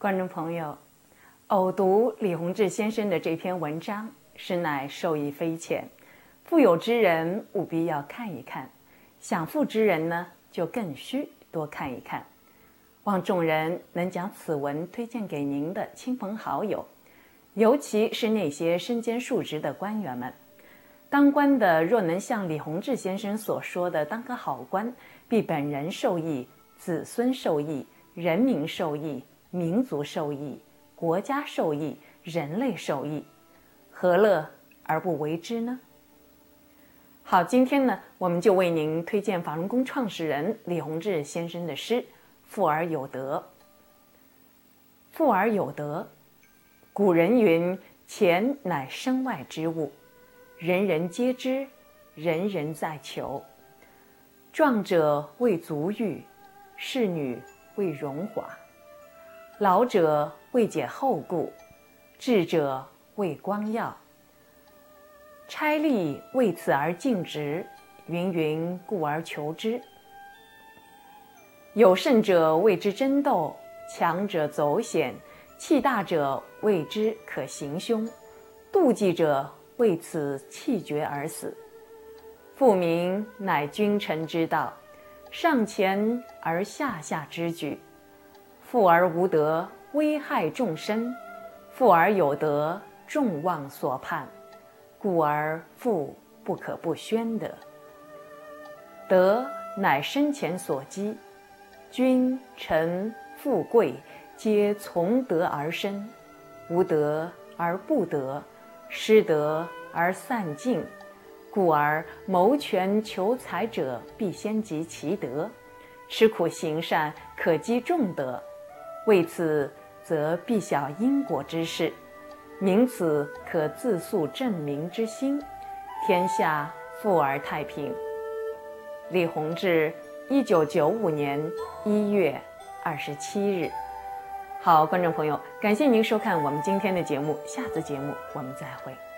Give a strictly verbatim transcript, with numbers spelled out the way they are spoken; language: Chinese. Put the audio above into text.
观众朋友，偶读李洪志先生的这篇文章，实乃受益匪浅。富有之人务必要看一看，享富之人呢，就更需多看一看。望众人能将此文推荐给您的亲朋好友，尤其是那些身兼数职的官员们。当官的若能像李洪志先生所说的当个好官，必本人受益，子孙受益，人民受益，民族受益，国家受益，人类受益，何乐而不为之呢？好，今天呢，我们就为您推荐法轮功创始人李洪志先生的诗《富而有德》。富而有德，古人云：钱乃身外之物，人人皆知，人人在求。壮者为足裕，仕女为荣华，老者为解后顾，智者为光耀。差吏为此而尽职，芸芸故而求之。有胜者为之争斗，强者走险，气大者为之可行凶，妒忌者为此气绝而死。富民乃君臣之道，上乾而下下之举。富而无德，危害众生；富而有德，众望所盼。故而富不可不宣德。德乃生前所积，君臣富贵皆从德而生。无德而不得，失德而散尽。故而谋权求财者必先及其德，吃苦行善可积众德。为此则必晓因果之事，明此可自诉正民之心，天下富而太平。李洪志，一九九五年一月二十七日。好，观众朋友，感谢您收看我们今天的节目，下次节目我们再会。